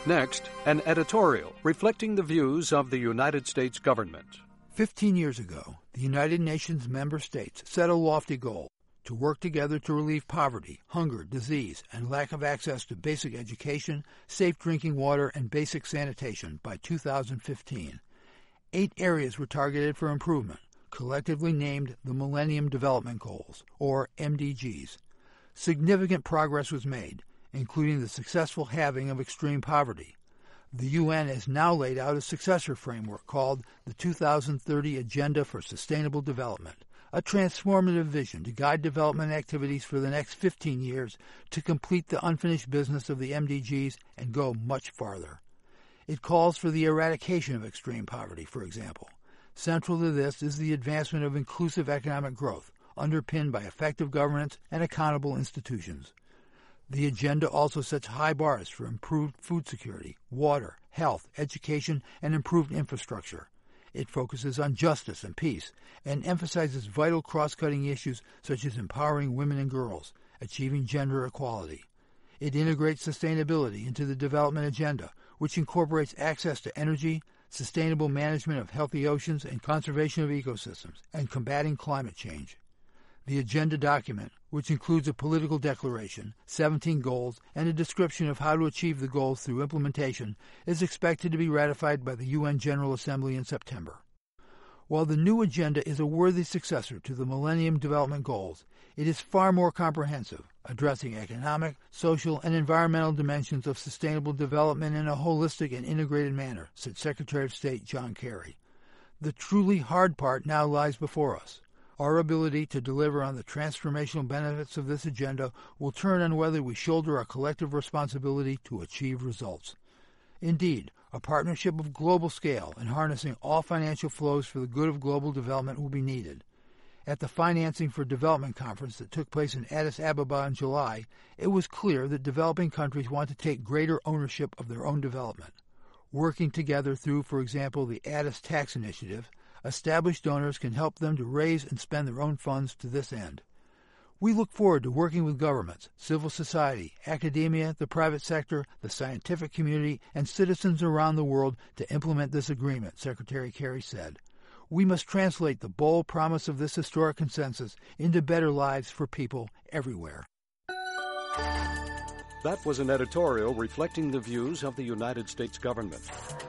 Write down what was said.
Next, an editorial reflecting the views of the United States government. 15 years ago, the United Nations member states set a lofty goal to work together to relieve poverty, hunger, disease, and lack of access to basic education, safe drinking water, and basic sanitation by 2015. 8 areas were targeted for improvement, collectively named the Millennium Development Goals, or MDGs. Significant progress was made, including the successful halving of extreme poverty. The UN has now laid out a successor framework called the 2030 Agenda for Sustainable Development, a transformative vision to guide development activities for the next 15 years to complete the unfinished business of the MDGs and go much farther. It calls for the eradication of extreme poverty, for example. Central to this is the advancement of inclusive economic growth, underpinned by effective governance and accountable institutions. The agenda also sets high bars for improved food security, water, health, education, and improved infrastructure. It focuses on justice and peace and emphasizes vital cross-cutting issues such as empowering women and girls, achieving gender equality. It integrates sustainability into the development agenda, which incorporates access to energy, sustainable management of healthy oceans and conservation of ecosystems, and combating climate change. The agenda document, which includes a political declaration, 17 goals, and a description of how to achieve the goals through implementation, is expected to be ratified by the UN General Assembly in September. While the new agenda is a worthy successor to the Millennium Development Goals, it is far more comprehensive, addressing economic, social, and environmental dimensions of sustainable development in a holistic and integrated manner, said Secretary of State John Kerry. The truly hard part now lies before us. Our ability to deliver on the transformational benefits of this agenda will turn on whether we shoulder our collective responsibility to achieve results. Indeed, a partnership of global scale and harnessing all financial flows for the good of global development will be needed. At the Financing for Development conference that took place in Addis Ababa in July, it was clear that developing countries want to take greater ownership of their own development. Working together through, for example, the Addis Tax Initiative, established donors can help them to raise and spend their own funds to this end. We look forward to working with governments, civil society, academia, the private sector, the scientific community, and citizens around the world to implement this agreement, Secretary Kerry said. We must translate the bold promise of this historic consensus into better lives for people everywhere. That was an editorial reflecting the views of the United States government.